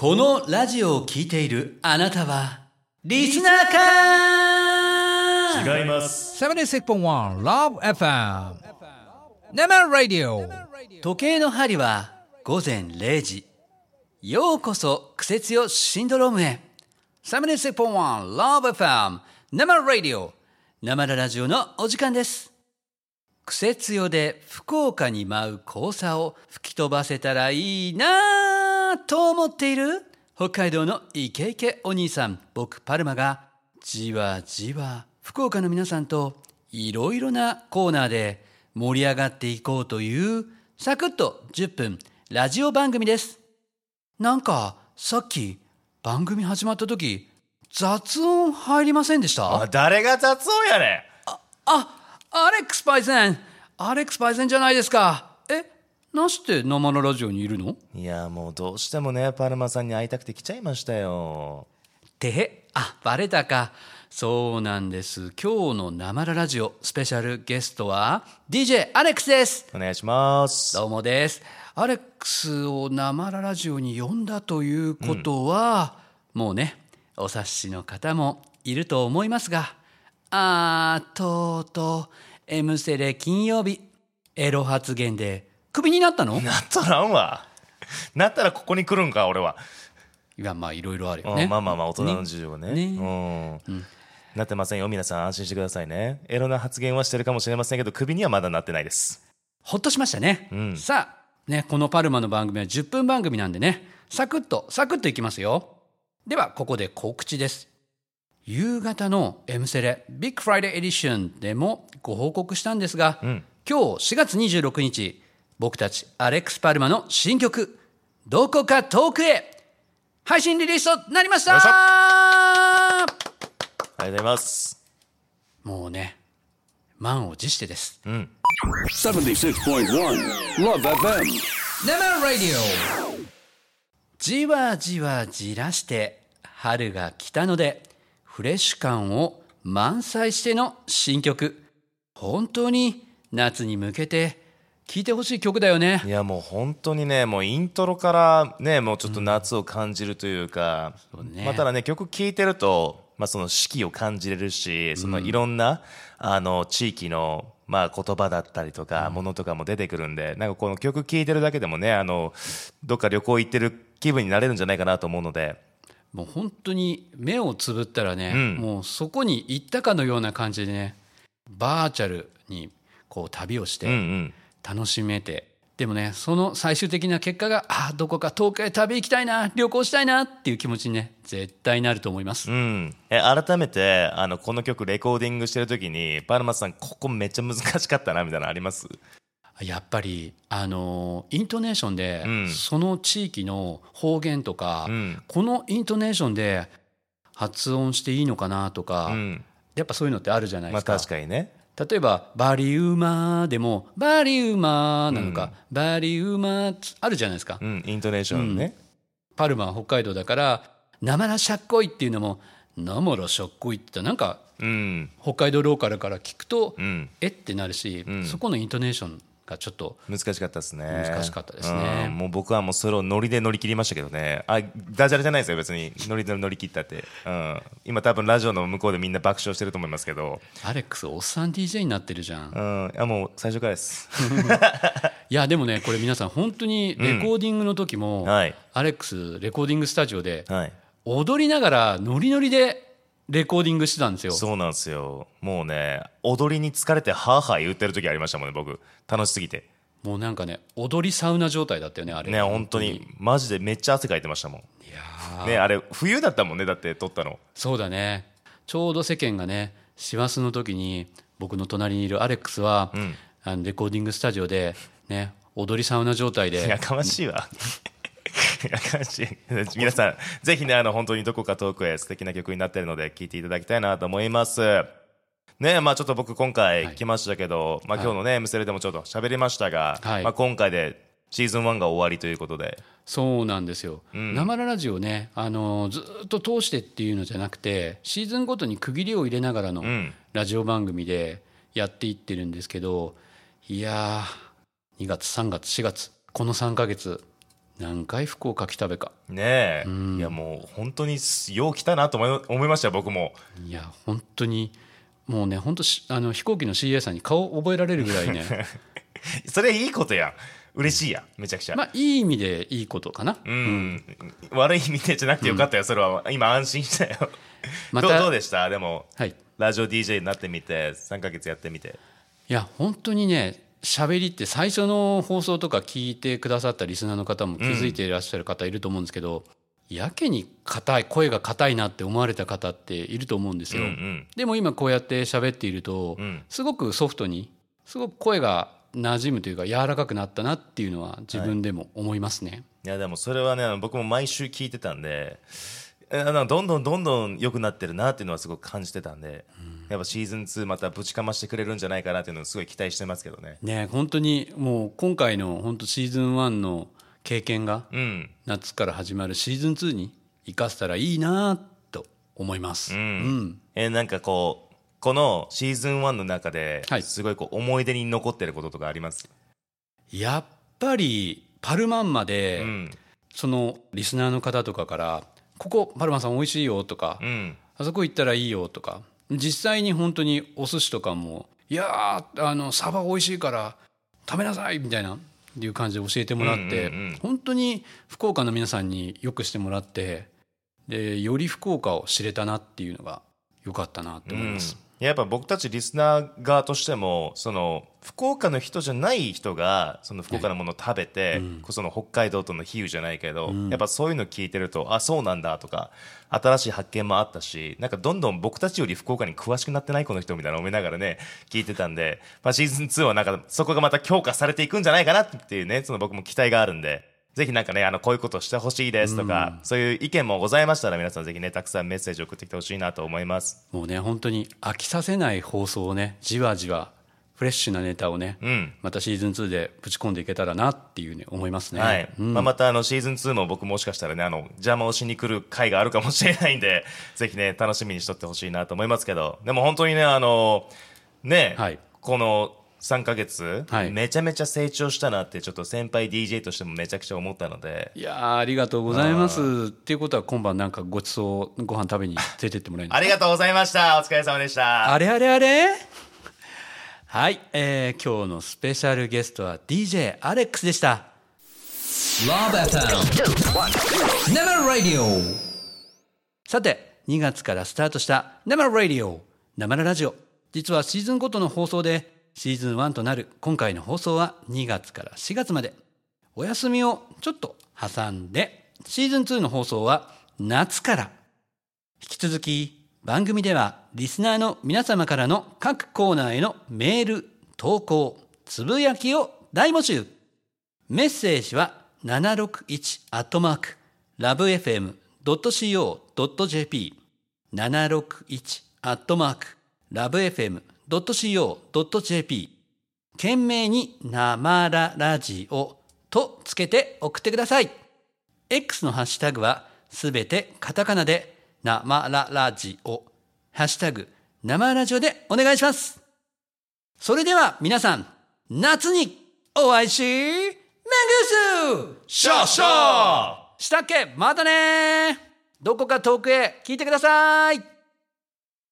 このラジオを聞いているあなたはリスナーか？ 違います。 76.1 Love FM Never Radio。 時計の針は午前0時。ようこそクセ強シンドロームへ。 76.1 Love FM Never Radio 生ラジオのお時間です。クセ強で福岡に舞う黄砂を吹き飛ばせたらいいなと思っている北海道のイケイケお兄さん、僕パルマがじわじわ福岡の皆さんといろいろなコーナーで盛り上がっていこうというサクッと10分ラジオ番組です。なんかさっき番組始まった時雑音入りませんでした？ 誰が雑音やねん。 アレックスパイセンじゃないですか。なして生のラジオにいるの？ いやもうどうしてもねパルマさんに会いたくて来ちゃいましたよ。 バレたか。そうなんです。今日の生ラジオスペシャルゲストは DJ アレックスです。 お願いします。 どうもです。アレックスを生ラジオに呼んだということは、もうねお察しの方もいると思いますが、とうとう M セレ金曜日エロ発言でクビになったの？ なっとらんわ。なったらここに来るんか俺は。 いやまあいろいろあるよね。 まあ大人の事情がね。なってませんよ。皆さん安心してくださいね。エロな発言はしてるかもしれませんけどクビにはまだなってないです。 ほっとしましたね。さあね、このパルマの番組は10分番組なんでね、サクッといきますよ。ではここで告知です。夕方の M セレビッグフライデーエディションでもご報告したんですが、今日4月26日僕たちアレックスパルマの新曲どこか遠くへ配信リリースとなりました。 ありがとうございます。 もうね満を持してです。 76.1 Love FM Never Radio。 じわじわじらして春が来たのでフレッシュ感を満載しての新曲、本当に夏に向けて聴いてほしい曲だよね。 いやもう本当にねもうイントロからねもうちょっと夏を感じるというか、ただね曲聴いてると、その四季を感じれるし、そのいろんな、地域の言葉だったりとか、ものとかも出てくるんで、なんかこの曲聴いてるだけでもねどっか旅行行ってる気分になれるんじゃないかなと思うので、 もう本当に目をつぶったらね、もうそこに行ったかのような感じでね、バーチャルにこう旅をして楽しめて、でもねその最終的な結果がどこか遠くへ旅行きたいな、旅行したいなっていう気持ちにね絶対なると思います。 改めてこの曲レコーディングしてる時にパルマさんここめっちゃ難しかったなみたいなのあります？ やっぱりイントネーションで、その地域の方言とか、このイントネーションで発音していいのかなとか、やっぱそういうのってあるじゃないですか。 確かにね。 例えばバリウマでもバリウマなのか、バリウマあるじゃないですか、 イントネーションね。 パルマは北海道だからなまらしゃっこいっていうのもなまらしゃっこいってなんか、北海道ローカルから聞くと、ってなるし、そこのイントネーションがちょっと難しかったですね。 難しかったですね。 もう僕はもうそれをノリで乗り切りましたけどね。ダジャレじゃないですよ別に。ノリで乗り切ったって、今多分ラジオの向こうでみんな爆笑してると思いますけど、 アレックスおっさん DJ になってるじゃん。 いやもう最初からですいやでもねこれ皆さん本当にレコーディングの時も、アレックスレコーディングスタジオで、踊りながらノリノリでレコーディングしてたんですよ。 そうなんですよ。もうね踊りに疲れてハーハー言ってる時ありましたもんね。僕楽しすぎてもうなんかね踊りサウナ状態だったよねあれね。本当にマジでめっちゃ汗かいてましたもん。いやねあれ冬だったもんね。だって撮ったの。そうだね。ちょうど世間がね師走の時に僕の隣にいるアレックスは、レコーディングスタジオでね踊りサウナ状態で。 やかましいわやかましい。皆さんぜひね本当にどこか遠くへ素敵な曲になっているので聴いていただきたいなと思いますね。ちょっと僕今回来ましたけど、今日のね M セレでもちょっと喋りましたが、今回でシーズン1が終わりということで。 そうなんですよ、生ラジオねずっと通してっていうのじゃなくてシーズンごとに区切りを入れながらのラジオ番組でやっていってるんですけど、いやー2月3月4月この3ヶ月何回福岡来たべか。 ねえ、いやもう本当によう来たなと思いましたよ、僕も。 いや本当にもうね、本当飛行機の CA さんに顔覚えられるぐらいねそれいいことやん、嬉しいやん、めちゃくちゃ。 まあいい意味でいいことかな。 悪い意味でじゃなくてよかったよ、それは今安心したよ。 またどうでしたでも、 はい、 ラジオ DJ になってみて3ヶ月やってみて。 いや本当にね、喋りって最初の放送とか聞いてくださったリスナーの方も気づいていらっしゃる方いると思うんですけど、やけに声が硬いなって思われた方っていると思うんですよ、でも今こうやって喋っていると、すごくソフトに、すごく声が馴染むというか柔らかくなったなっていうのは自分でも思いますね。 いやでもそれはね、僕も毎週聞いてたんで、どんどん良くなってるなっていうのはすごく感じてたんで、やっぱシーズン2またぶちかましてくれるんじゃないかなっていうのをすごい期待してますけどね。 ね、本当にもう今回の本当シーズン1の経験が夏から始まるシーズン2に生かせたらいいなと思います。 なんかこのシーズン1の中ですごい思い出に残ってることとかあります？ やっぱりパルマンマで、そのリスナーの方とかからここパルマンさん美味しいよとか、あそこ行ったらいいよとか、実際に本当にお寿司とかも、いやサバ美味しいから食べなさいみたいないう感じで教えてもらって、本当に福岡の皆さんによくしてもらって、でより福岡を知れたなっていうのが良かったなと思います。 やっぱ僕たちリスナー側としても、その福岡の人じゃない人がその福岡のものを食べて、その北海道との比喩じゃないけど、やっぱそういうの聞いてると、あ、そうなんだとか新しい発見もあったし、なんかどんどん僕たちより福岡に詳しくなってないこの人みたいなのを思いながらね聞いてたんで、シーズン2はなんかそこがまた強化されていくんじゃないかなっていうね、その僕も期待があるんで、ぜひなんかね、こういうことをしてほしいですとか、そういう意見もございましたら、皆さんぜひね、たくさんメッセージを送ってきてほしいなと思います。 もうね、本当に飽きさせない放送をね、じわじわフレッシュなネタをね、またシーズン2でぶち込んでいけたらなっていうね、思いますね。 はい。またシーズン2も僕もしかしたらね、邪魔をしに来る回があるかもしれないんで、ぜひね、楽しみにしとってほしいなと思いますけど、でも本当にね、この3ヶ月、めちゃめちゃ成長したなってちょっと先輩 DJ としてもめちゃくちゃ思ったので、 いやありがとうございます。っていうことは今晩なんかごちそうご飯食べに連れてってもらえるんですか？ ありがとうございました。お疲れ様でした。 あれはい、今日のスペシャルゲストは DJ アレックスでした。 Love FM Never Radio。 さて2月からスタートした Never Radio 生ラジオ、実はシーズンごとの放送でシーズン1となる今回の放送は2月から4月まで、お休みをちょっと挟んでシーズン2の放送は夏から。引き続き番組ではリスナーの皆様からの各コーナーへのメール、投稿、つぶやきを大募集。メッセージは 761@lovefm.co.jp 761@lovefm.co.jp 懸命に生ラジオとつけて送ってください。 X のハッシュタグはすべてカタカナで生ラジオ、ハッシュタグ生ラジオでお願いします。それでは皆さん、夏にお会いしメングスシャーシャーしたっけ。またね。どこか遠くへ聞いてください。